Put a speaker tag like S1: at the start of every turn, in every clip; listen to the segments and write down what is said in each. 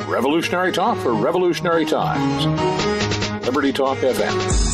S1: Revolutionary talk for revolutionary times. Liberty Talk FM.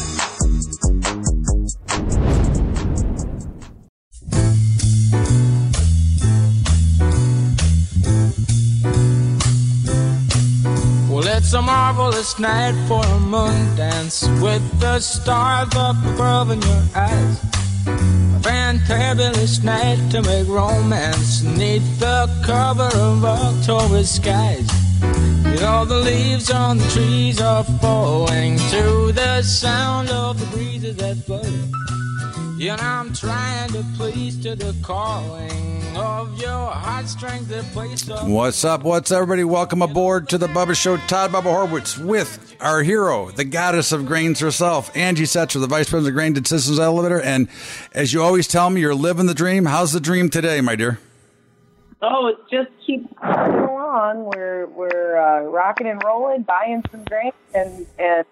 S2: Well, it's a marvelous night for a moon dance with the stars up above in your eyes. A fantabulous night to make romance neath the cover of October skies. You know the leaves on the trees are falling to the sound of the breezes that blow. You know I'm trying to please to the calling of your heartstrings that place up.
S3: What's up? What's everybody? Welcome aboard to the Bubba Show. Todd Bubba Horwitz with our hero, the goddess of grains herself, Angie Setzer, the Vice President of Grain Systems Elevator. And as you always tell me, you're living the dream. How's the dream today, my dear?
S4: Oh, it just keeps going along. We're rocking and rolling, buying some grain, and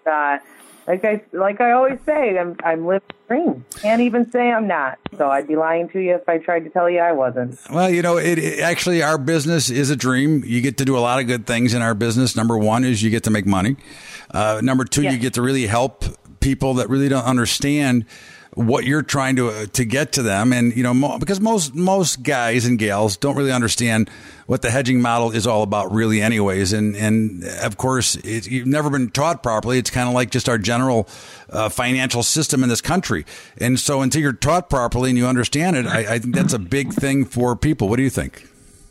S4: like I always say, I'm living the dream. Can't even say I'm not. So I'd be lying to you if I tried to tell you I wasn't.
S3: Well, you know, it actually, our business is a dream. You get to do a lot of good things in our business. Number one is you get to make money. Number two, you get to really help people that really don't understand what you're trying to get to them. And, you know, because most guys and gals don't really understand what the hedging model is all about really anyways. And of course, you've never been taught properly. It's kind of like just our general financial system in this country. And so until you're taught properly and you understand it, I think that's a big thing for people. What do you think?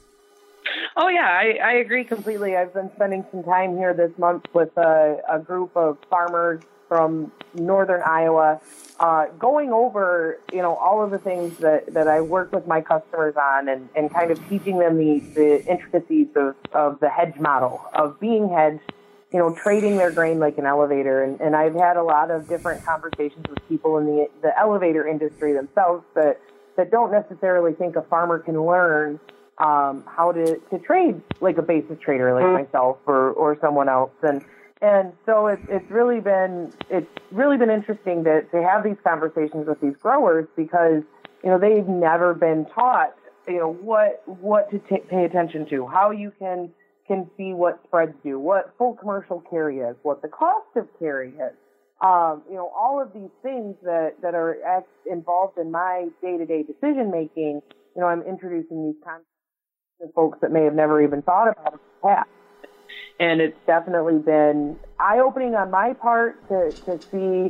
S4: Oh, yeah, I agree completely. I've been spending some time here this month with a group of farmers from northern Iowa, going over, you know, all of the things that I work with my customers on and kind of teaching them the intricacies of the hedge model, of being hedged, you know, trading their grain like an elevator. And I've had a lot of different conversations with people in the elevator industry themselves that don't necessarily think a farmer can learn how to trade like a basis trader like myself or someone else. And so it's really been interesting to have these conversations with these growers because, you know, they've never been taught, you know, what to pay attention to, how you can see what spreads do, what full commercial carry is, what the cost of carry is. You know, all of these things that are involved in my day-to-day decision making. You know, I'm introducing these concepts to folks that may have never even thought about it in the past. And it's definitely been eye-opening on my part to see,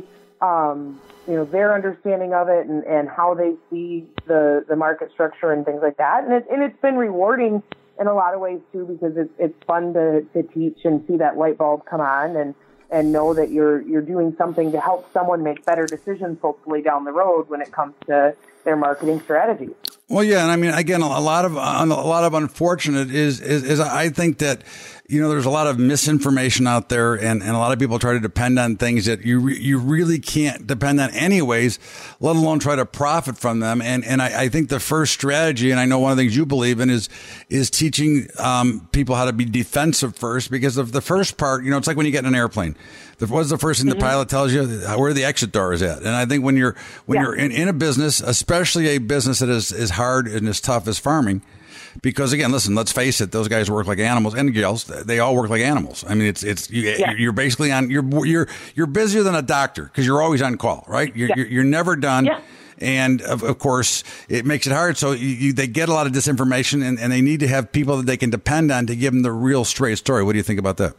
S4: you know, their understanding of it and how they see the market structure and things like that. And it's been rewarding in a lot of ways too, because it's fun to teach and see that light bulb come on and know that you're doing something to help someone make better decisions, hopefully down the road when it comes to their marketing strategies. Well,
S3: yeah, and I mean, again, a lot of unfortunate is I think that, you know, there's a lot of misinformation out there, and a lot of people try to depend on things that you really can't depend on anyways, let alone try to profit from them. And I think the first strategy, and I know one of the things you believe in, is teaching people how to be defensive first, because of the first part, you know, it's like when you get in an airplane. What's the first thing the pilot tells you? Where the exit door is at. And I think when you're in a business, especially a business that is as hard and as tough as farming, because again, listen, let's face it, those guys work like animals, and girls, they all work like animals. I mean, you're basically on, you're busier than a doctor because you're always on call, right? You're never done. Yeah. And of course, it makes it hard. So they get a lot of disinformation, and they need to have people that they can depend on to give them the real straight story. What do you think about that?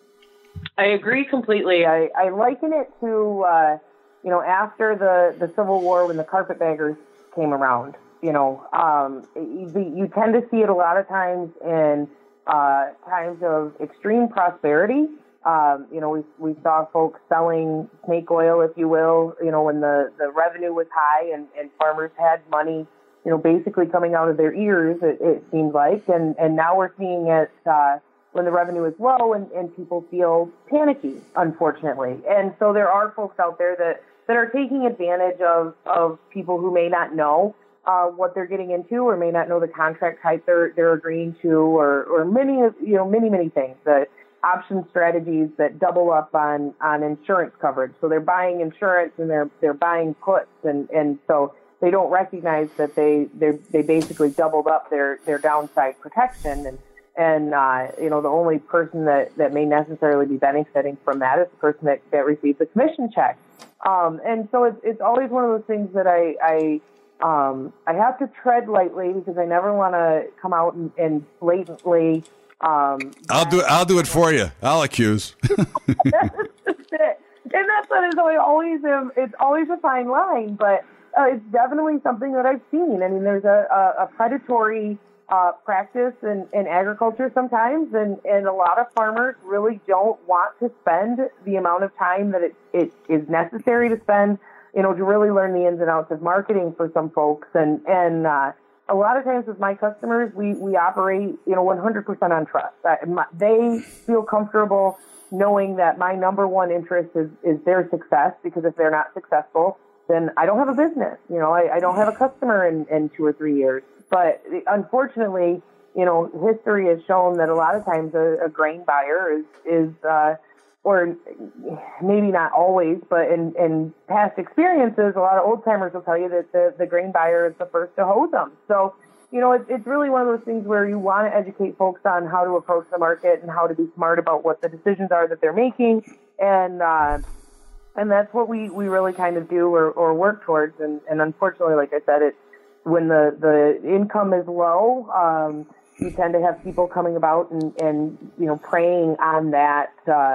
S4: I agree completely. I liken it to, you know, after the Civil War when the carpetbaggers came around. You know, you tend to see it a lot of times in times of extreme prosperity. You know, we saw folks selling snake oil, if you will, you know, when the revenue was high and farmers had money, you know, basically coming out of their ears, it seemed like. And now we're seeing it when the revenue is low and people feel panicky, unfortunately. And so there are folks out there that are taking advantage of people who may not know what they're getting into, or may not know the contract type they're agreeing to, or many things. The option strategies that double up on insurance coverage. So they're buying insurance and they're buying puts, and so they don't recognize that they basically doubled up their downside protection. And, the only person that may necessarily be benefiting from that is the person that receives the commission check. And so it's always one of those things that I have to tread lightly because I never want to come out and blatantly.
S3: I'll do it for you. I'll accuse.
S4: That's it. And that's what it's always a fine line, but it's definitely something that I've seen. I mean, there's a predatory practice in agriculture sometimes, and a lot of farmers really don't want to spend the amount of time that it is necessary to spend, to really learn the ins and outs of marketing for some folks. And a lot of times with my customers, we operate, 100% on trust. They feel comfortable knowing that my number one interest is their success, because if they're not successful, then I don't have a business. I don't have a customer in 2 or 3 years. But unfortunately, history has shown that a lot of times a grain buyer is or maybe not always, but in past experiences, a lot of old timers will tell you that the grain buyer is the first to hose them. So, it's really one of those things where you want to educate folks on how to approach the market and how to be smart about what the decisions are that they're making. And that's what we really kind of do or work towards. And unfortunately, like I said, when the income is low, you tend to have people coming about and preying on that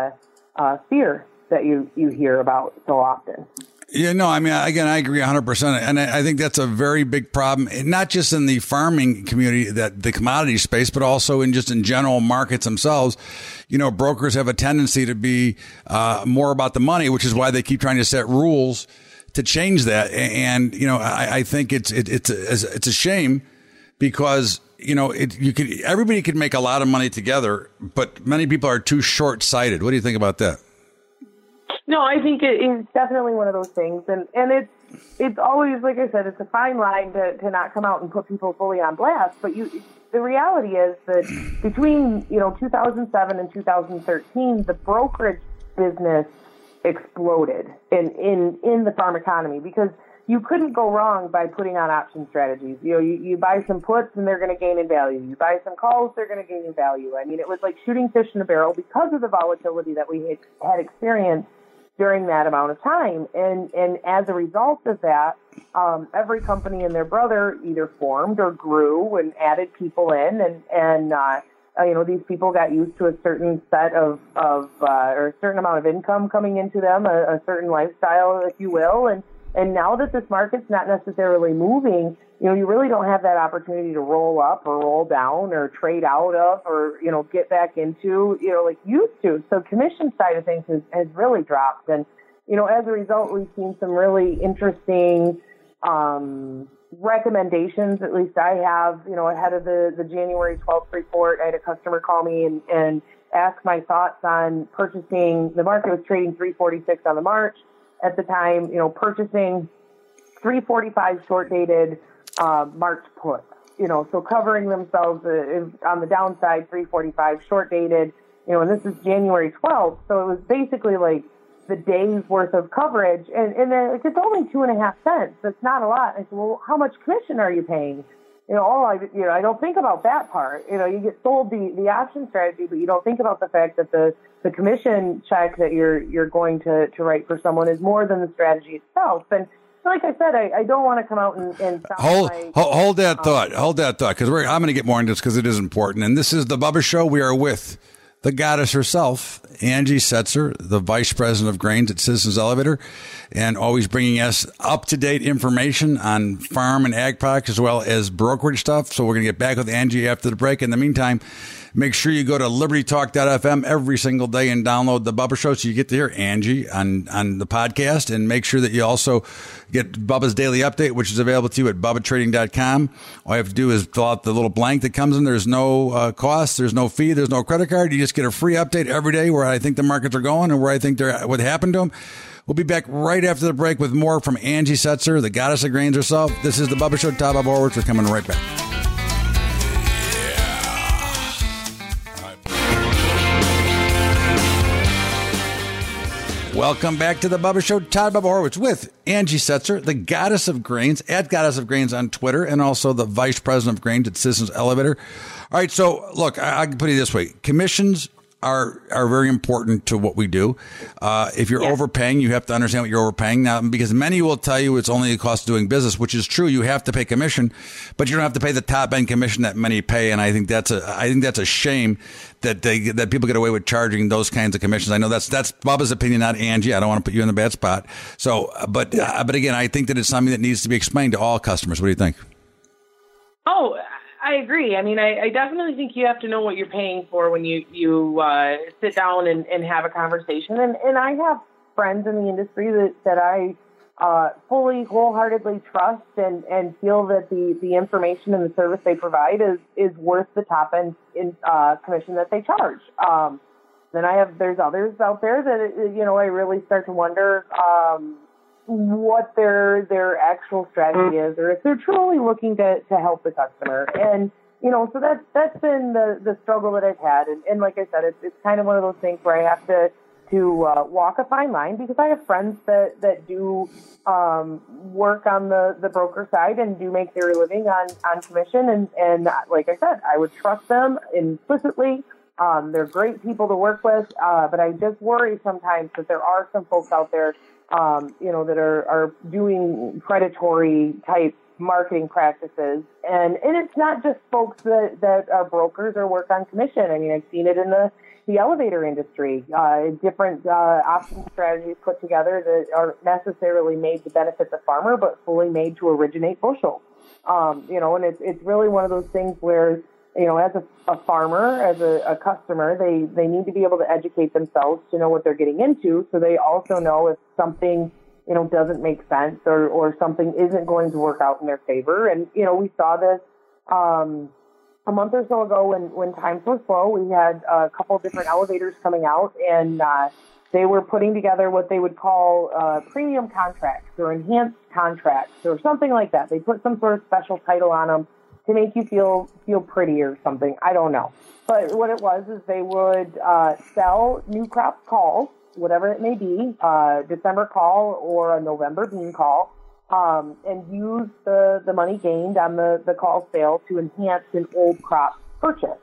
S4: fear that you hear about so often.
S3: Yeah, no, I mean, again, I agree 100%. And I think that's a very big problem, not just in the farming community, that the commodity space, but also in general markets themselves. Brokers have a tendency to be more about the money, which is why they keep trying to set rules to change that. And, I think it's a shame because, everybody could make a lot of money together, but many people are too short-sighted. What do you think about that?
S4: No, I think it is definitely one of those things. And it's always, like I said, it's a fine line to not come out and put people fully on blast. But the reality is that between, 2007 and 2013, the brokerage business exploded in the farm economy because you couldn't go wrong by putting on option strategies. You buy some puts and they're going to gain in value. You buy some calls, they're going to gain in value. I mean, it was like shooting fish in a barrel because of the volatility that we had experienced during that amount of time. And as a result of that, every company and their brother either formed or grew and added people in, and these people got used to a certain set of or a certain amount of income coming into them, a certain lifestyle, if you will. And now that this market's not necessarily moving, you really don't have that opportunity to roll up or roll down or trade out of or, get back into, like used to. So commission side of things has really dropped. And, as a result, we've seen some really interesting recommendations, at least I have, ahead of the January 12th report. I had a customer call me and ask my thoughts on purchasing. The market was trading 346 on the March at the time, purchasing 345 short-dated March puts, so covering themselves on the downside, 345 short-dated, and this is January 12th, so it was basically like the day's worth of coverage, and then it's only 2.5 cents. That's not a lot. I said, well, how much commission are you paying? I don't think about that part. You get sold the option strategy, but you don't think about the fact that the commission check that you're going to write for someone is more than the strategy itself. And like I said, I don't want to come out and
S3: hold that thought. Hold that thought, because I'm going to get more into this because it is important. And this is the Bubba Show. We are with the goddess herself, Angie Setzer, the Vice President of Grains at Citizens Elevator, and always bringing us up-to-date information on farm and ag products as well as brokerage stuff. So we're going to get back with Angie after the break. In the meantime, make sure you go to libertytalk.fm every single day and download the Bubba Show so you get to hear Angie on the podcast. And make sure that you also get Bubba's Daily Update, which is available to you at BubbaTrading.com. All you have to do is fill out the little blank that comes in. There's no cost. There's no fee. There's no credit card. You just get a free update every day where I think the markets are going and where I think what happened to them. We'll be back right after the break with more from Angie Setzer, the goddess of grains herself. This is the Bubba Show. Top Bob Horwitz. We're coming right back. Welcome back to the Bubba Show. Todd Bubba Horowitz with Angie Setzer, the Goddess of Grains, at Goddess of Grains on Twitter, and also the Vice President of Grains at Citizens Elevator. All right, so look, I can put it this way. Commissions are very important to what we do. If you're overpaying, you have to understand what you're overpaying now, because many will tell you it's only the cost of doing business, which is true. You have to pay commission, but you don't have to pay the top end commission that many pay. And I think that's a shame that people get away with charging those kinds of commissions. I know that's Bubba's opinion, not Angie. I don't want to put you in the bad spot. So, but again, I think that it's something that needs to be explained to all customers. What do you think?
S4: Oh, I agree. I mean, I definitely think you have to know what you're paying for when you sit down and have a conversation. And I have friends in the industry that I fully, wholeheartedly trust and feel that the information and the service they provide is worth the top end commission that they charge. Then there's others out there that, I really start to wonder what their actual strategy is, or if they're truly looking to help the customer. And, so that's been the struggle that I've had. And like I said, it's kind of one of those things where I have to walk a fine line, because I have friends that do work on the broker side and do make their living on commission. And like I said, I would trust them implicitly. They're great people to work with, but I just worry sometimes that there are some folks out there that are doing predatory type marketing practices. And it's not just folks that are brokers or work on commission. I mean, I've seen it in the elevator industry, different option strategies put together that aren't necessarily made to benefit the farmer, but fully made to originate bushels. And it's really one of those things where, as a farmer, as a customer, they need to be able to educate themselves to know what they're getting into, so they also know if something, doesn't make sense or something isn't going to work out in their favor. And, we saw this a month or so ago when times were slow. We had a couple of different elevators coming out, and they were putting together what they would call premium contracts or enhanced contracts or something like that. They put some sort of special title on them to make you feel pretty or something. I don't know. But what it was is they would sell new crop calls, whatever it may be, December call or a November bean call, and use the money gained on the call sale to enhance an old crop purchase.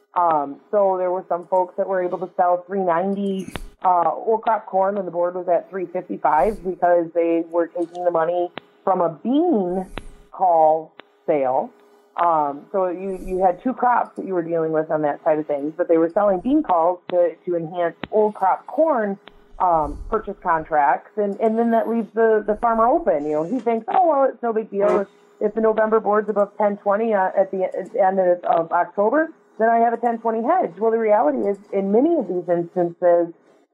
S4: So there were some folks that were able to sell $3.90 old crop corn when the board was at $3.55 because they were taking the money from a bean call sale. So you had two crops that you were dealing with on that side of things, but they were selling bean calls to enhance old crop corn purchase contracts, and then that leaves the farmer open. He thinks, oh, well, it's no big deal. If the November board's above 10.20 at the end of October, then I have a 10.20 hedge. Well, the reality is, in many of these instances,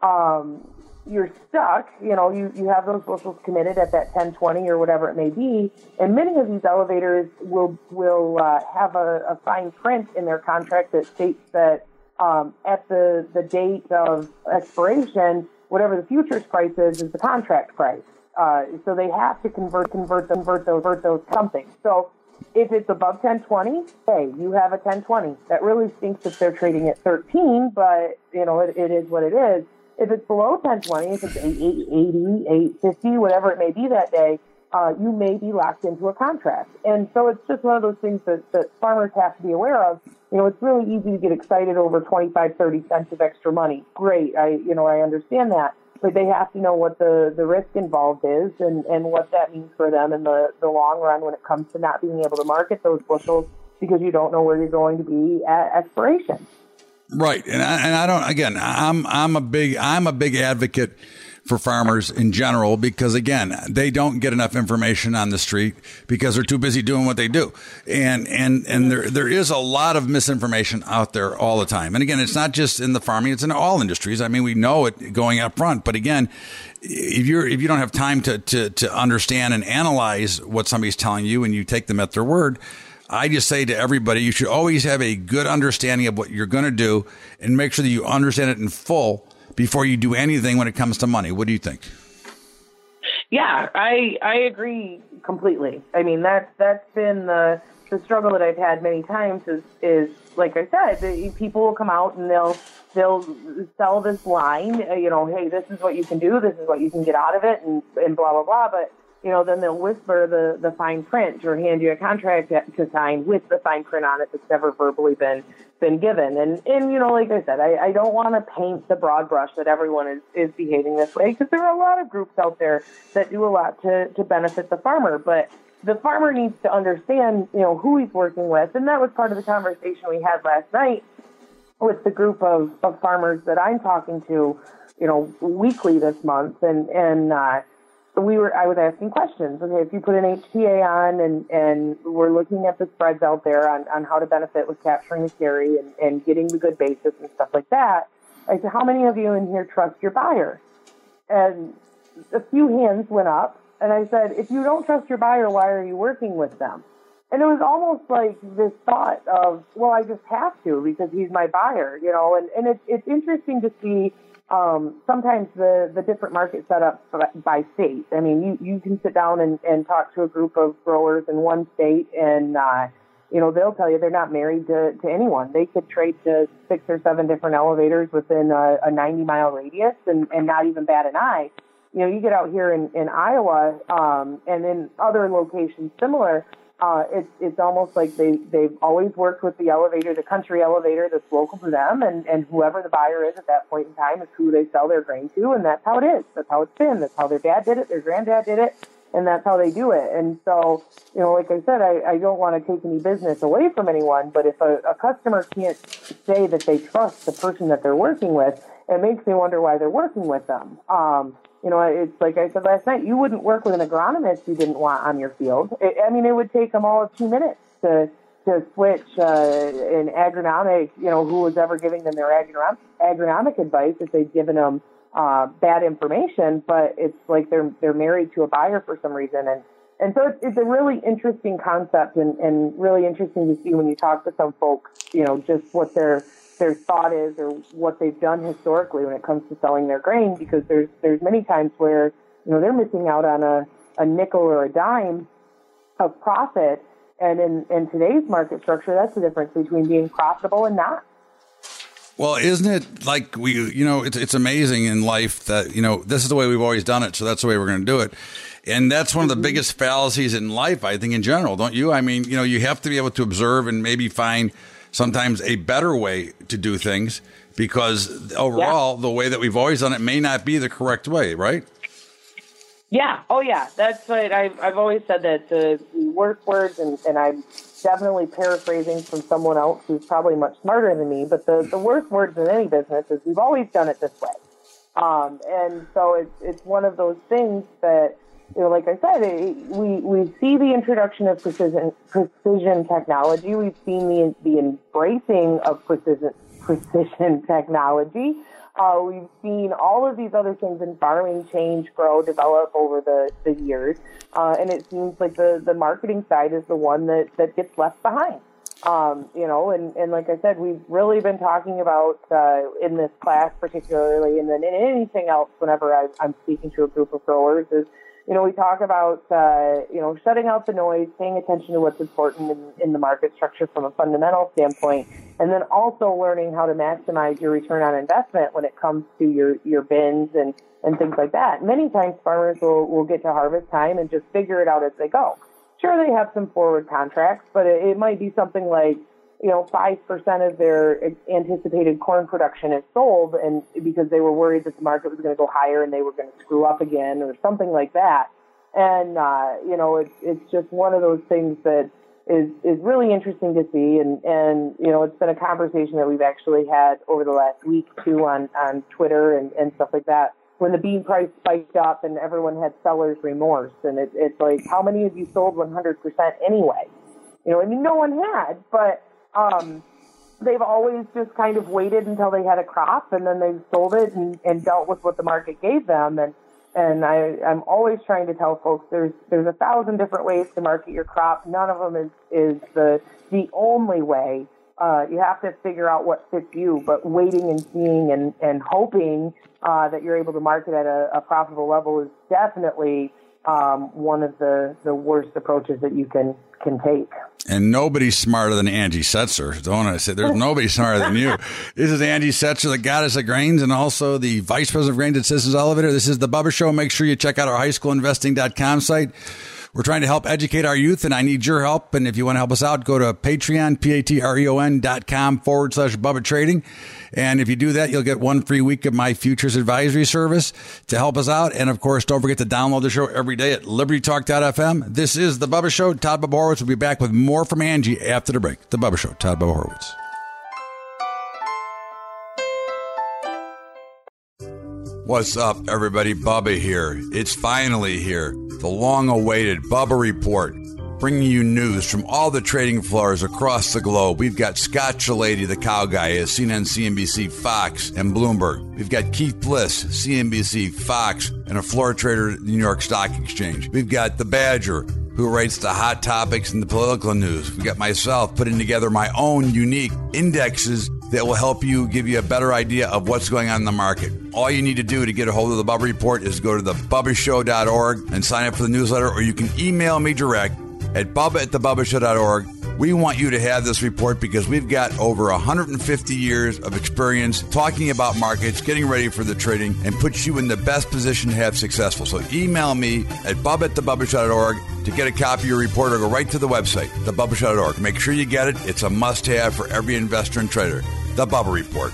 S4: you're stuck. You have those bushels committed at that 10.20 or whatever it may be, and many of these elevators will have a fine print in their contract that states that at the date of expiration, whatever the futures price is the contract price. So they have to convert those something. So if it's above 10.20, hey, you have a 10.20. That really stinks if they're trading at 13, but it is what it is. If it's below 10.20, if it's 8.80, 8.50, whatever it may be that day, you may be locked into a contract. And so it's just one of those things that farmers have to be aware of. It's really easy to get excited over 25, 30 cents of extra money. Great. I understand that. But they have to know what the risk involved is and what that means for them in the long run when it comes to not being able to market those bushels because you don't know where you're going to be at expiration.
S3: Right. And I don't, again, I'm a big advocate for farmers in general, because again, they don't get enough information on the street because they're too busy doing what they do. And there is a lot of misinformation out there all the time. And again, it's not just in the farming, it's in all industries. I mean, we know it going up front, but again, if you don't have time to understand and analyze what somebody's telling you and you take them at their word, I just say to everybody, you should always have a good understanding of what you're going to do and make sure that you understand it in full before you do anything when it comes to money. What do you think?
S4: Yeah, I agree completely. I mean, that's been the struggle that I've had many times is like I said, people will come out and they'll they'll sell this line, hey, this is what you can do, this is what you can get out of it, and blah, blah, blah. But, then they'll whisper the fine print or hand you a contract to sign with the fine print on it that's never verbally been given. And like I said, I don't want to paint the broad brush that everyone is behaving this way, because there are a lot of groups out there that do a lot to benefit the farmer. But the farmer needs to understand, who he's working with. And that was part of the conversation we had last night with the group of farmers that I'm talking to, weekly this month. And I was asking questions. Okay, if you put an HTA on and we're looking at the spreads out there on how to benefit with capturing the carry and getting the good basis and stuff like that, I said, how many of you in here trust your buyer? And a few hands went up. And I said, if you don't trust your buyer, why are you working with them? And it was almost like this thought of, well, I just have to because he's my buyer, and it's interesting to see sometimes the different market setups by state. I mean, you can sit down and talk to a group of growers in one state and, they'll tell you they're not married to anyone. They could trade to 6 or 7 different elevators within a 90-mile radius and not even bat an eye. You get out here in Iowa and in other locations similar, it's almost like they've always worked with the elevator, the country elevator that's local to them, and whoever the buyer is at that point in time is who they sell their grain to, and that's how it is. That's how it's been. That's how their dad did it, their granddad did it, and that's how they do it. And so, like I said, I don't want to take any business away from anyone, but if a customer can't say that they trust the person that they're working with, it makes me wonder why they're working with them. It's like I said last night, you wouldn't work with an agronomist you didn't want on your field. It would take them all of 2 minutes to switch an agronomic, who was ever giving them their agronomic advice if they'd given them bad information. But it's like they're married to a buyer for some reason. And so it's a really interesting concept and really interesting to see when you talk to some folks, just what their thought is or what they've done historically when it comes to selling their grain, because there's many times where, they're missing out on a nickel or a dime of profit. And in today's market structure, that's the difference between being profitable and not.
S3: Well, isn't it like it's amazing in life that, this is the way we've always done it. So that's the way we're going to do it. And that's one of the biggest fallacies in life, I think, in general, don't you? I mean, you have to be able to observe and maybe find sometimes a better way to do things, because overall, the way that we've always done it may not be the correct way, right?
S4: Yeah. Oh, yeah. That's what I've always said, that the words, and I'm definitely paraphrasing from someone else who's probably much smarter than me, but the worst words in any business is we've always done it this way. And so it's one of those things that, like I said, we see the introduction of precision technology. We've seen the embracing of precision technology. We've seen all of these other things in farming change, grow, develop over the years. And it seems like the marketing side is the one that gets left behind. And like I said, we've really been talking about in this class particularly, and then in anything else whenever I'm speaking to a group of growers, is we talk about, shutting out the noise, paying attention to what's important in the market structure from a fundamental standpoint, and then also learning how to maximize your return on investment when it comes to your bins and things like that. Many times farmers will get to harvest time and just figure it out as they go. Sure, they have some forward contracts, but it might be something like, 5% of their anticipated corn production is sold, and because they were worried that the market was going to go higher and they were going to screw up again or something like that. And, it's just one of those things that is really interesting to see. And, it's been a conversation that we've actually had over the last week too on Twitter and stuff like that, when the bean price spiked up and everyone had seller's remorse. And it's like, how many of you sold 100% anyway? No one had, but they've always just kind of waited until they had a crop, and then they've sold it and dealt with what the market gave them. And I'm always trying to tell folks there's 1,000 different ways to market your crop. None of them is the only way. You have to figure out what fits you, but waiting and seeing and hoping that you're able to market at a profitable level is definitely one of the worst approaches that you can take.
S3: And nobody's smarter than Angie Setzer. Don't I say there's nobody smarter than you. This is Angie Setzer, the goddess of grains, and also the vice president of grains at Citizens Elevator. This is the Bubba Show. Make sure you check out our highschoolinvesting.com site. We're trying to help educate our youth, and I need your help. And if you want to help us out, go to Patreon, patreon.com/Bubba Trading. And if you do that, you'll get one free week of my futures advisory service to help us out. And of course, don't forget to download the show every day at libertytalk.fm. This is The Bubba Show. Todd Bubba Horowitz will be back with more from Angie after the break. The Bubba Show, Todd Bubba Horowitz. What's up, everybody? Bubba here. It's finally here. The long-awaited Bubba Report, bringing you news from all the trading floors across the globe. We've got Scott Chilady, the cow guy, at CNN, CNBC, Fox, and Bloomberg. We've got Keith Bliss, CNBC, Fox, and a floor trader at the New York Stock Exchange. We've got the Badger, who writes the hot topics and the political news. We've got myself putting together my own unique indexes that will help you, give you a better idea of what's going on in the market. All you need to do to get a hold of the Bubba Report is go to thebubbashow.org and sign up for the newsletter, or you can email me direct at bubba@thebubbashow.org. We want you to have this report because we've got over 150 years of experience talking about markets, getting ready for the trading, and puts you in the best position to have successful. So email me at bubba@thebubbashow.org to get a copy of your report, or go right to the website, thebubbashow.org. Make sure you get it. It's a must-have for every investor and trader. The Bubba Report.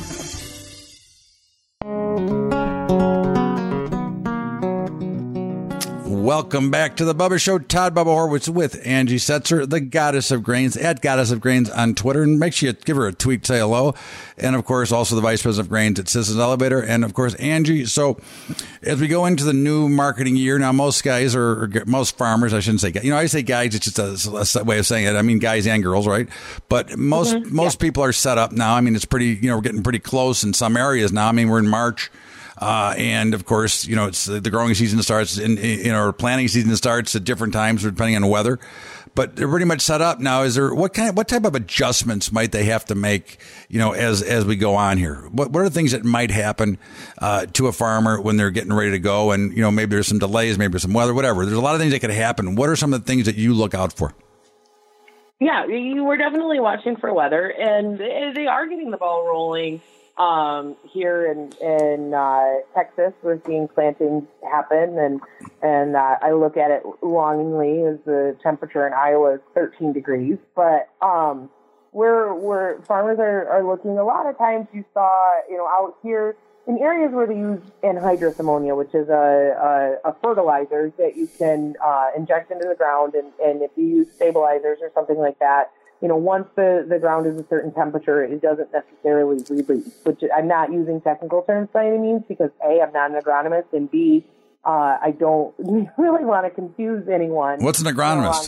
S3: Welcome back to the Bubba Show. Todd Bubba Horowitz with Angie Setzer, the goddess of grains, at Goddess of Grains on Twitter. And make sure you give her a tweet, say hello. And of course, also the vice president of grains at Citizens Elevator. And of course, Angie. So as we go into the new marketing year, now most guys or most farmers, I shouldn't say guys. I say guys, it's just a way of saying it. I mean, guys and girls, right? But most people are set up now. I mean, it's pretty, we're getting pretty close in some areas now. I mean, we're in March. And of course, it's the growing season starts in our planting season starts at different times depending on the weather, but they're pretty much set up now. Is there what type of adjustments might they have to make, as we go on here? What are the things that might happen, to a farmer when they're getting ready to go? And, maybe there's some delays, maybe there's some weather, whatever. There's a lot of things that could happen. What are some of the things that you look out for?
S4: Yeah, you were definitely watching for weather, and they are getting the ball rolling. Here in Texas, we're seeing plantings happen, and I look at it longingly as the temperature in Iowa is 13 degrees. But where farmers are looking, a lot of times you saw out here in areas where they use anhydrous ammonia, which is a fertilizer that you can inject into the ground, and if you use stabilizers or something like that, once the ground is a certain temperature, it doesn't necessarily release, which I'm not using technical terms by any means because A, I'm not an agronomist, and B, I don't really want to confuse anyone.
S3: What's an agronomist?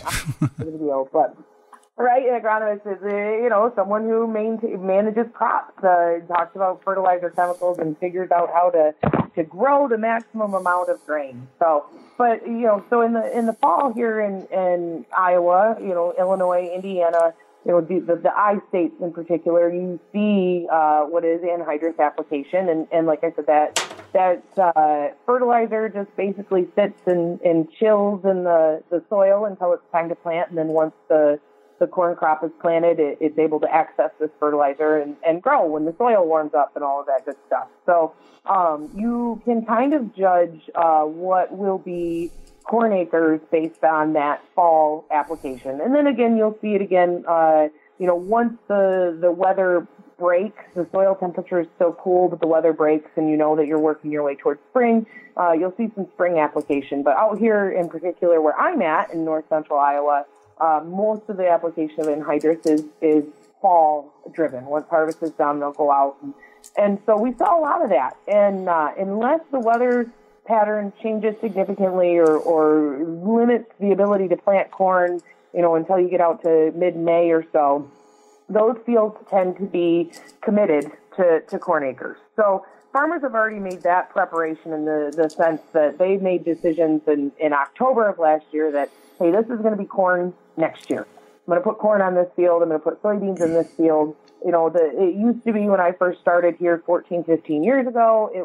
S4: Right, an agronomist is, someone who manages crops, talks about fertilizer chemicals and figures out how to grow the maximum amount of grain. So in the fall here in Iowa, Illinois, Indiana, the I states in particular, you see what is anhydrous application, and like I said, that fertilizer just basically sits and chills in the soil until it's time to plant, and then once the corn crop is planted, it's able to access this fertilizer and grow when the soil warms up and all of that good stuff. So you can kind of judge what will be corn acres based on that fall application. And then again, you'll see it again, once the weather breaks, the soil temperature is still cool, but the weather breaks and you know that you're working your way towards spring, you'll see some spring application. But out here in particular where I'm at in north central Iowa, most of the application of anhydrous is fall driven. Once harvest is done, they'll go out. And so we saw a lot of that. And unless the weather pattern changes significantly or limits the ability to plant corn, until you get out to mid-May or so, those fields tend to be committed to corn acres. So farmers have already made that preparation in the sense that they made decisions in October of last year that, hey, this is going to be corn next year. I'm going to put corn on this field. I'm going to put soybeans in this field. It used to be when I first started here 14, 15 years ago, it was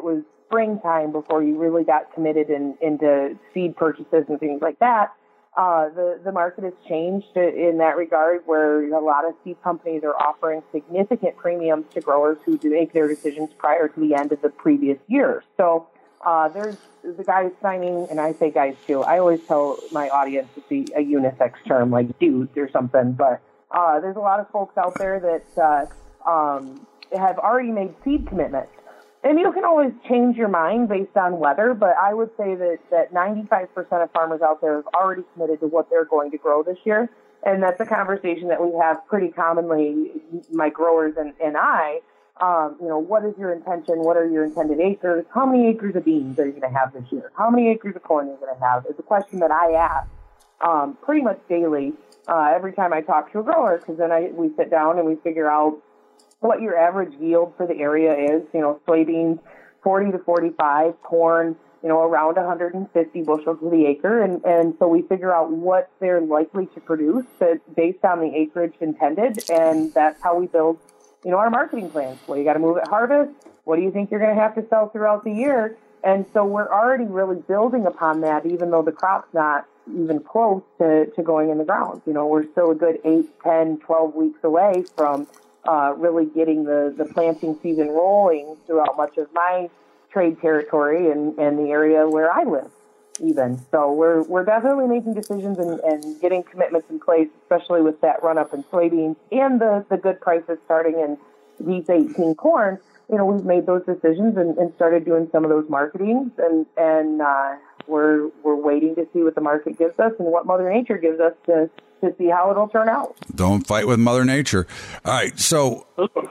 S4: springtime before you really got committed into seed purchases and things like that. The market has changed in that regard, where a lot of seed companies are offering significant premiums to growers who do make their decisions prior to the end of the previous year. So there's the guys signing, and I say guys too. I always tell my audience to be a unisex term, like dudes or something. But there's a lot of folks out there that have already made seed commitments. And you can always change your mind based on weather, but I would say that 95% of farmers out there have already committed to what they're going to grow this year. And that's a conversation that we have pretty commonly, my growers and I. What is your intention? What are your intended acres? How many acres of beans are you going to have this year? How many acres of corn are you going to have? It's a question that I ask pretty much daily every time I talk to a grower, because then we sit down and we figure out what your average yield for the area is. Soybeans 40 to 45, corn around 150 bushels to the acre, and so we figure out what they're likely to produce based on the acreage intended, and that's how we build our marketing plans. Well, you got to move at harvest. What do you think you're going to have to sell throughout the year? And so we're already really building upon that, even though the crop's not even close to going in the ground. We're still a good 8, 10, 12 weeks away from really getting the planting season rolling throughout much of my trade territory and the area where I live even. So we're definitely making decisions and getting commitments in place, especially with that run up in soybeans and the good prices starting in these 18 corn. We've made those decisions and started doing some of those marketings, and we're waiting to see what the market gives us and what Mother Nature gives us to see how it'll turn out.
S3: Don't fight with Mother Nature. All right. So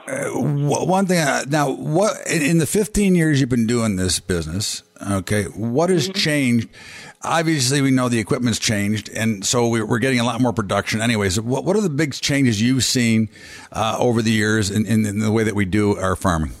S3: one thing now, what in the 15 years you've been doing this business, okay, what has changed? Obviously, we know the equipment's changed, and so we're getting a lot more production. Anyways, what are the big changes you've seen over the years in the way that we do our farming?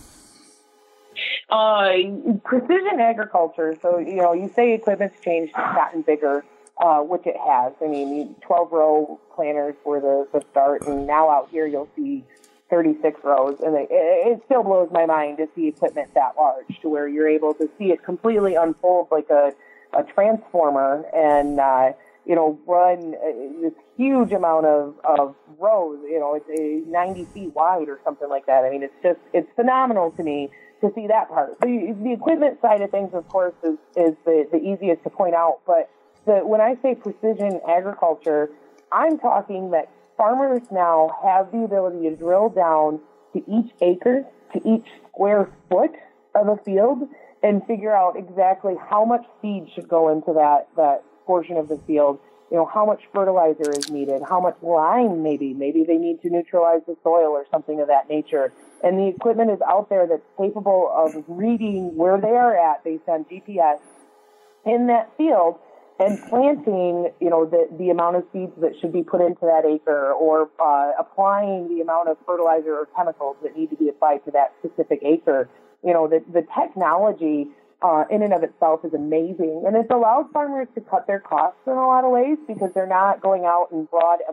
S4: Precision agriculture. So, you say equipment's changed, it's gotten bigger, which it has. I mean, 12-row planters were the start, and now out here you'll see 36 rows. And it still blows my mind to see equipment that large, to where you're able to see it completely unfold like a transformer and, run this huge amount of rows. It's 90 feet wide or something like that. I mean, it's phenomenal to me to see that part. The equipment side of things, of course, is the easiest to point out. But when I say precision agriculture, I'm talking that farmers now have the ability to drill down to each acre, to each square foot of a field, and figure out exactly how much seed should go into that portion of the field. How much fertilizer is needed, how much lime maybe they need to neutralize the soil or something of that nature. And the equipment is out there that's capable of reading where they are at based on GPS in that field and planting, the amount of seeds that should be put into that acre, or applying the amount of fertilizer or chemicals that need to be applied to that specific acre. The technology in and of itself is amazing, and it's allowed farmers to cut their costs in a lot of ways, because they're not going out and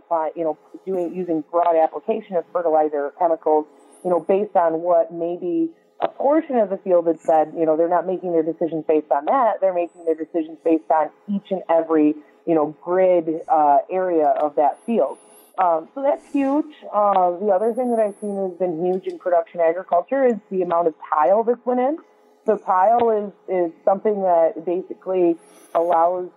S4: using broad application of fertilizer or chemicals, based on what maybe a portion of the field had said. They're not making their decisions based on that. They're making their decisions based on each and every, grid area of that field. So that's huge. The other thing that I've seen has been huge in production agriculture is the amount of tile that's went in. So tile is something that basically allows,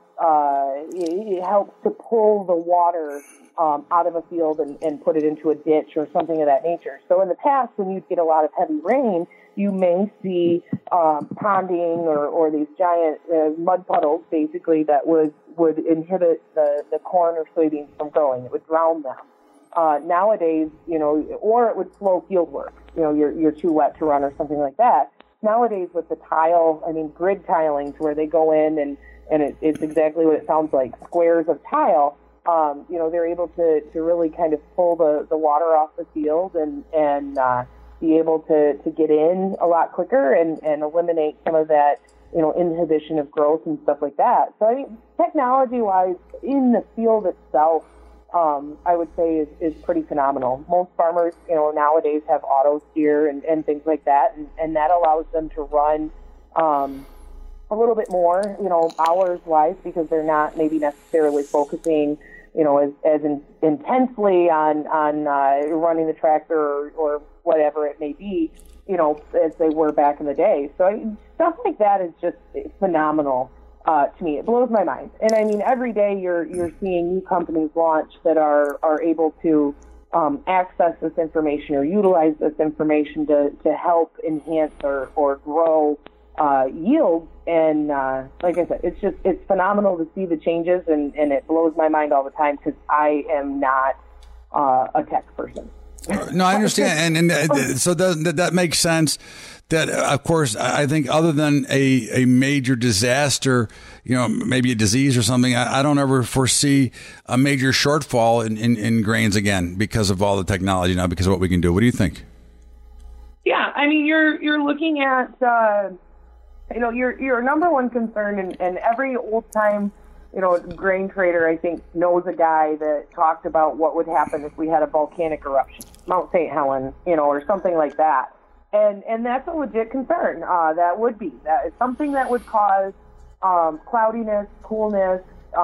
S4: it helps to pull the water out of a field and put it into a ditch or something of that nature. So in the past, when you'd get a lot of heavy rain, you may see ponding or these giant mud puddles, basically, that would inhibit the corn or soybeans from growing. It would drown them. Nowadays, or it would slow field work. You're too wet to run or something like that. Nowadays, with the tile, grid tiling, to where they go in and it's exactly what it sounds like, squares of tile. They're able to really kind of pull the water off the field and be able to get in a lot quicker and eliminate some of that, inhibition of growth and stuff like that. So technology-wise, in the field itself, I would say is pretty phenomenal. Most farmers, nowadays have auto steer and things like that, and that allows them to run a little bit more, hours-wise, because they're not maybe necessarily focusing, as intensely on running the tractor or whatever it may be, as they were back in the day. So stuff like that is just phenomenal to me. It blows my mind. And I mean, every day you're seeing new companies launch that are able to access this information or utilize this information to help enhance or grow yields. And like I said, it's phenomenal to see the changes, and it blows my mind all the time because I am not a tech person.
S3: No, I understand, and so that makes sense. That, of course, I think other than a major disaster, maybe a disease or something, I don't ever foresee a major shortfall in grains again because of all the technology now, because of what we can do. What do you think?
S4: Yeah, I mean, you're looking at, your number one concern, and every old time, grain trader, I think, knows a guy that talked about what would happen if we had a volcanic eruption, Mount St. Helens, or something like that. And that's a legit concern. That is something that would cause cloudiness, coolness,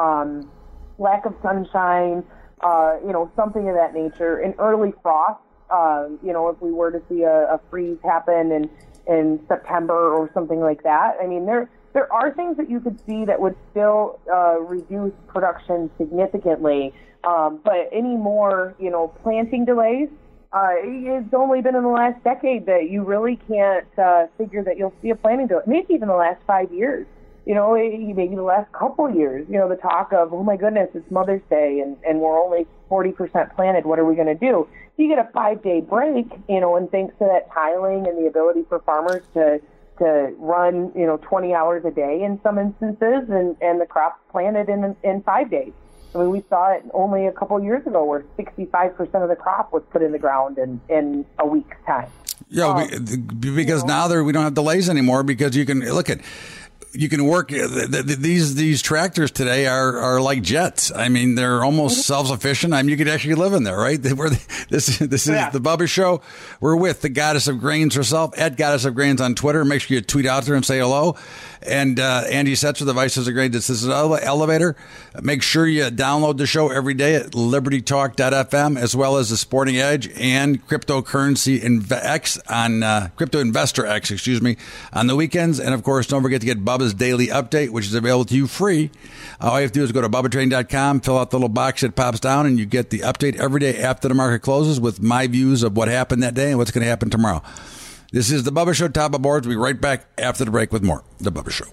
S4: lack of sunshine, something of that nature. An early frost, if we were to see a freeze happen in September or something like that. I mean, there are things that you could see that would still reduce production significantly. But any more, planting delays, it's only been in the last decade that you really can't figure that you'll see a planting delay. Maybe even the last 5 years, maybe the last couple years, the talk of, oh my goodness, it's Mother's Day and we're only 40% planted. What are we going to do? You get a 5-day break, and thanks to that tiling and the ability for farmers to run, 20 hours a day in some instances, and the crop's planted in 5 days. I mean, we saw it only a couple years ago where 65% of the crop was put in the ground in a week's time.
S3: Yeah, because now we don't have delays anymore, because you can work. These tractors today are like jets. I mean, they're almost self-sufficient. I mean, you could actually live in there, right? This is the Bubba Show. We're with the Goddess of Grains herself, at Goddess of Grains on Twitter. Make sure you tweet out there and say hello. And Angie Setzer, the Vice President of Grains. This is an elevator. Make sure you download the show every day at libertytalk.fm, as well as the Sporting Edge and Cryptocurrency X on Crypto Investor X, on the weekends. And of course, don't forget to get Bubba's Daily Update, which is available to you free. All you have to do is go to BubbaTrading.com, fill out the little box that pops down, and you get the update every day after the market closes with my views of what happened that day and what's going to happen tomorrow. This is The Bubba Show, top of boards. We'll be right back after the break with more. The Bubba Show.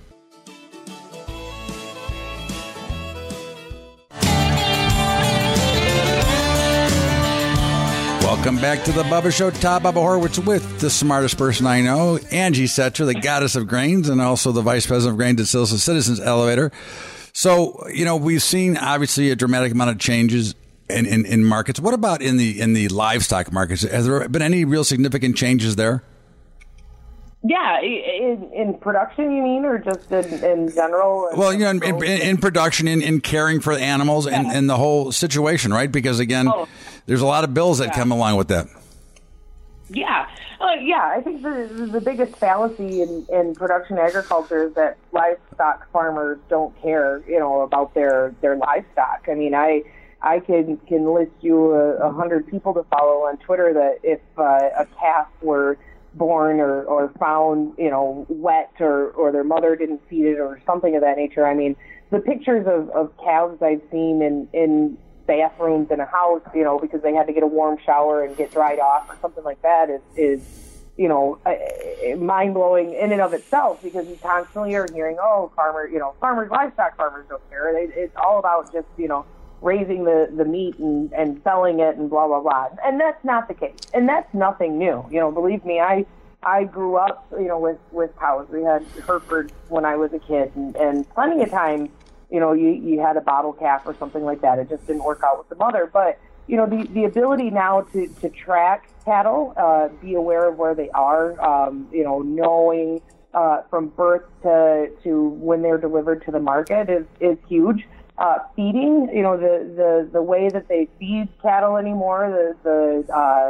S3: Welcome back to The Bubba Show. Todd Bubba Horwitz with the smartest person I know, Angie Setzer, the Goddess of Grains, and also the Vice President of Grains at Citizens Elevator. So, we've seen, obviously, a dramatic amount of changes in markets. What about in the livestock markets? Has there been any real significant changes there?
S4: Yeah, in production, you mean, or just in general?
S3: Well, in production, in caring for the animals, and the whole situation, right? Because, again, there's a lot of bills that come along with that.
S4: Yeah. I think the biggest fallacy in production agriculture is that livestock farmers don't care, about their livestock. I mean, I can list you 100 people to follow on Twitter that if a calf were born or found, wet or their mother didn't feed it or something of that nature. I mean, the pictures of calves I've seen in bathrooms in a house, because they had to get a warm shower and get dried off or something like that is mind-blowing in and of itself, because you constantly are hearing, livestock farmers don't care. It's all about just, raising the meat and selling it and blah, blah, blah. And that's not the case. And that's nothing new. Believe me, I grew up, with cows. We had Herefords when I was a kid, and plenty of times, you had a bottle calf or something like that. It just didn't work out with the mother. But, the ability now to track cattle, be aware of where they are, knowing from birth to when they're delivered to the market is huge. Feeding, the way that they feed cattle anymore, the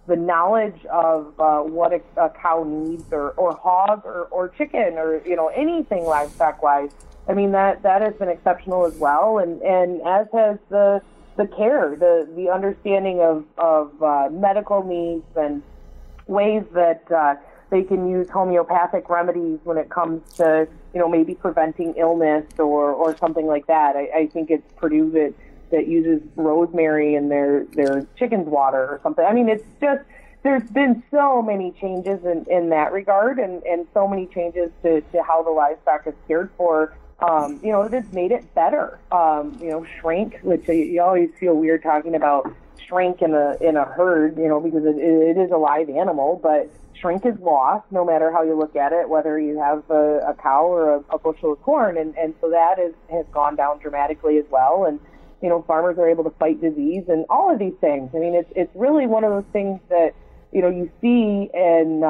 S4: the knowledge of what a cow needs, or hog, or chicken, or anything livestock-wise. I mean, that has been exceptional as well, and as has the care, the understanding of medical needs and ways that they can use homeopathic remedies when it comes to maybe preventing illness or something like that. I think it's Purdue that uses rosemary in their chicken's water or something. I mean, it's just, there's been so many changes in that regard, and so many changes to how the livestock is cared for. That's made it better. Shrink, which you always feel weird talking about shrink in a herd, because it is a live animal, but shrink is lost no matter how you look at it, whether you have a cow or a bushel of corn, and so that has gone down dramatically as well. And farmers are able to fight disease and all of these things. I mean, it's really one of those things that you see, and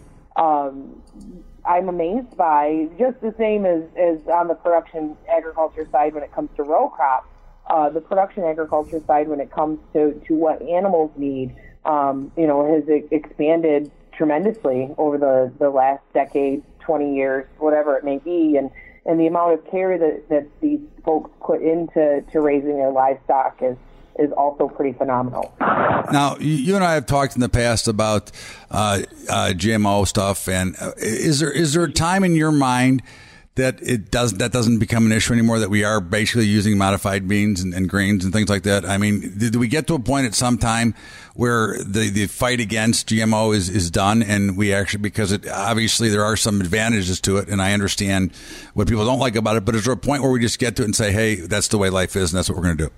S4: I'm amazed by, just the same as on the production agriculture side when it comes to row crops. The production agriculture side, when it comes to what animals need, has expanded tremendously over the last decade, 20 years, whatever it may be, and the amount of care that these folks put into raising their livestock is also pretty phenomenal.
S3: Now, you and I have talked in the past about GMO stuff, and is there a time in your mind that that doesn't become an issue anymore, that we are basically using modified beans and grains and things like that? I mean, did we get to a point at some time where the fight against GMO is done, and we actually, because obviously there are some advantages to it, and I understand what people don't like about it, but is there a point where we just get to it and say, hey, that's the way life is, and that's what we're going to do?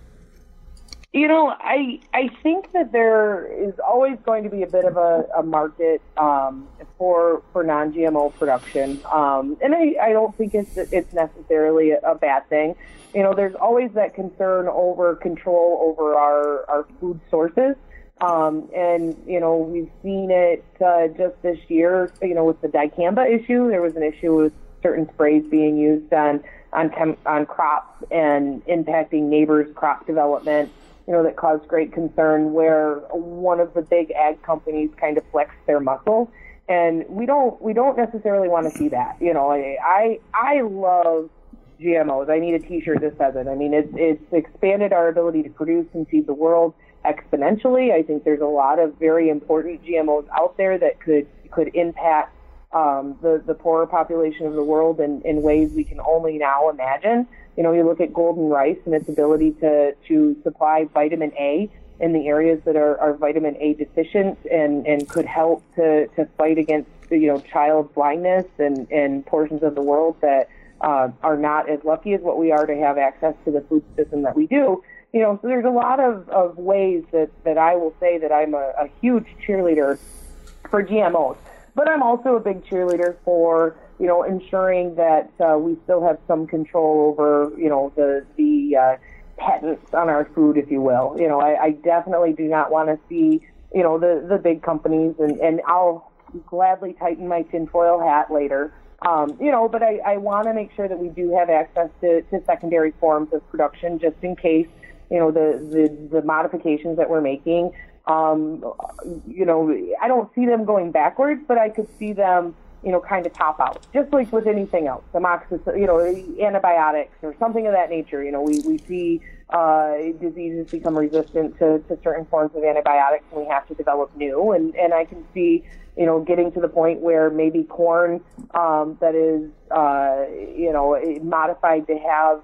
S4: I think that there is always going to be a bit of a market for non-GMO production, and I don't think it's necessarily a bad thing. There's always that concern over control over our food sources, and we've seen it just this year. With the dicamba issue, there was an issue with certain sprays being used on crops and impacting neighbors' crop development. That caused great concern, where one of the big ag companies kind of flexed their muscle, and we don't necessarily want to see that. I love GMOs. I need a T-shirt that says it. I mean, it's expanded our ability to produce and feed the world exponentially. I think there's a lot of very important GMOs out there that could impact the poorer population of the world in ways we can only now imagine. You look at golden rice and its ability to supply vitamin A in the areas that are vitamin A deficient, and could help to fight against child blindness and portions of the world that are not as lucky as what we are to have access to the food system that we do. So there's a lot of ways that I will say that I'm a huge cheerleader for GMOs. But I'm also a big cheerleader for, ensuring that we still have some control over, the patents on our food, if you will. I definitely do not want to see, the big companies, and I'll gladly tighten my tinfoil hat later. But I want to make sure that we do have access to secondary forms of production, just in case, the modifications that we're making. I don't see them going backwards, but I could see them, kind of top out, just like with anything else, antibiotics or something of that nature. We see diseases become resistant to certain forms of antibiotics, and we have to develop new. And I can see, getting to the point where maybe corn that is, modified to have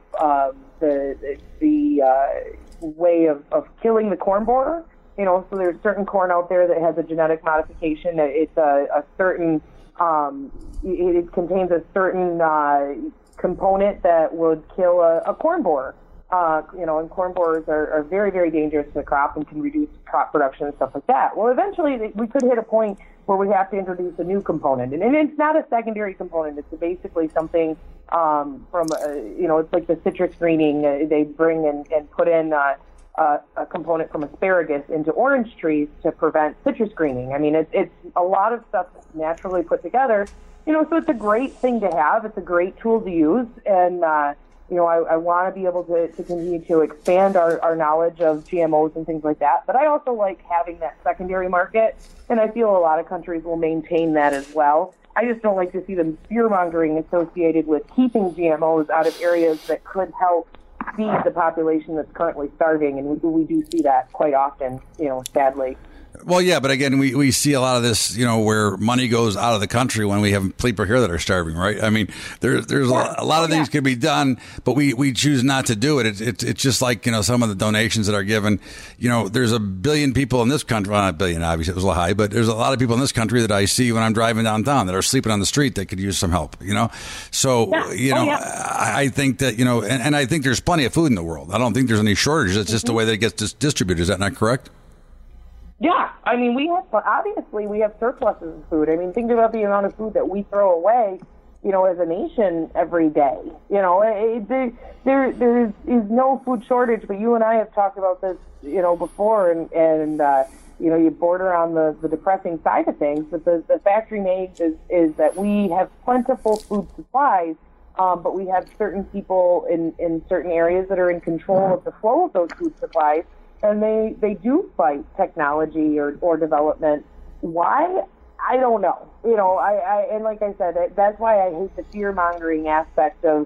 S4: the way of killing the corn borer. So there's certain corn out there that has a genetic modification. It's a certain, it contains a certain component that would kill a corn borer. And corn borers are very, very dangerous to the crop and can reduce crop production and stuff like that. Well, eventually we could hit a point where we have to introduce a new component. And it's not a secondary component. It's basically something from, it's like the citrus greening. They bring and put in a component from asparagus into orange trees to prevent citrus greening. I mean, it's a lot of stuff that's naturally put together, so it's a great thing to have. It's a great tool to use. And, I want to be able to continue to expand our knowledge of GMOs and things like that. But I also like having that secondary market, and I feel a lot of countries will maintain that as well. I just don't like to see them fear-mongering associated with keeping GMOs out of areas that could help feed the population that's currently starving, and we do see that quite often, sadly.
S3: Well, yeah, but again, we see a lot of this, where money goes out of the country when we have people here that are starving, right? I mean, there's a lot of things could be done, but we choose not to do it. It's just like, some of the donations that are given. There's 1 billion people in this country. Well, not 1 billion, obviously, it was a little high, but there's a lot of people in this country that I see when I'm driving downtown that are sleeping on the street that could use some help, So, I think that, and I think there's plenty of food in the world. I don't think there's any shortage. It's just the way that it gets distributed. Is that not correct?
S4: Yeah, I mean, we have surpluses of food. I mean, think about the amount of food that we throw away, as a nation every day. There is no food shortage, but you and I have talked about this, before, and you border on the depressing side of things. But the fact remains is that we have plentiful food supplies, but we have certain people in certain areas that are in control of the flow of those food supplies. And they do fight technology or development. Why? I don't know. And like I said, that's why I hate the fear-mongering aspect of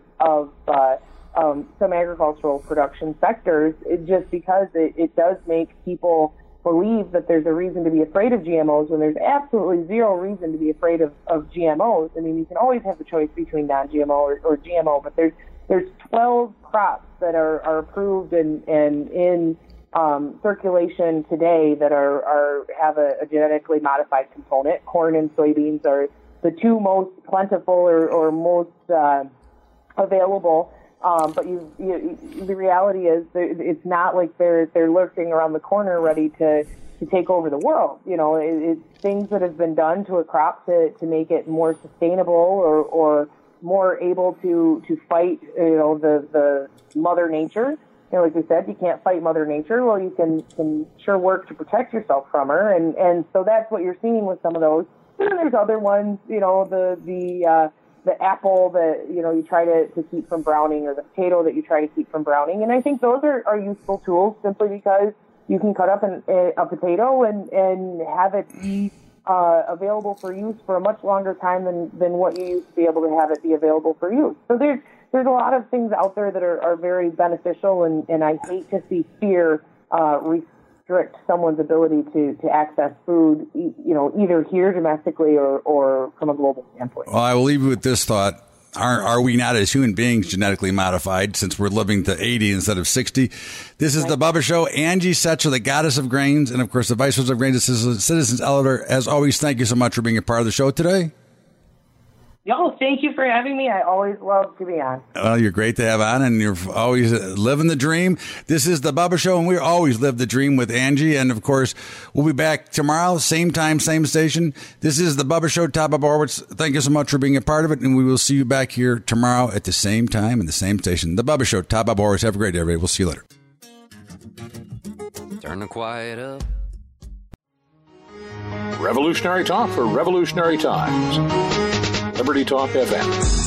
S4: some agricultural production sectors, just because it does make people believe that there's a reason to be afraid of GMOs when there's absolutely zero reason to be afraid of GMOs. I mean, you can always have the choice between non-GMO or GMO, but there's 12 crops that are approved and in circulation today that have a genetically modified component. Corn and soybeans are the two most plentiful or most available. But the reality is it's not like they're lurking around the corner ready to take over the world. It's things that have been done to a crop to make it more sustainable or more able to fight the Mother Nature. Like we said, you can't fight Mother Nature. Well, you can sure work to protect yourself from her, and so that's what you're seeing with some of those. And then there's other ones, the apple that you try to keep from browning, or the potato that you try to keep from browning. And I think those are useful tools simply because you can cut up a potato and have it be available for use for a much longer time than what you used to be able to have it be available for use. So there's a lot of things out there that are very beneficial, and I hate to see fear restrict someone's ability to access food, either here domestically or from a global standpoint.
S3: Well, I will leave you with this thought. Are we not, as human beings, genetically modified since we're living to 80 instead of 60? This is The Bubba Show. Angie Setzer, the goddess of grains, and, of course, the vice president of grains, Citizens Elder. As always, thank you so much for being a part of the show today.
S4: Yo, thank you for having me. I always love to be on.
S3: Well, you're great to have on, and you're always living the dream. This is The Bubba Show, and we always live the dream with Angie. And, of course, we'll be back tomorrow, same time, same station. This is The Bubba Show, Top Bob Horowitz. Thank you so much for being a part of it, and we will see you back here tomorrow at the same time and the same station. The Bubba Show, Top Bob Horowitz. Have a great day, everybody. We'll see you later.
S5: Turn the quiet up.
S1: Revolutionary talk for revolutionary times. Liberty Talk FM.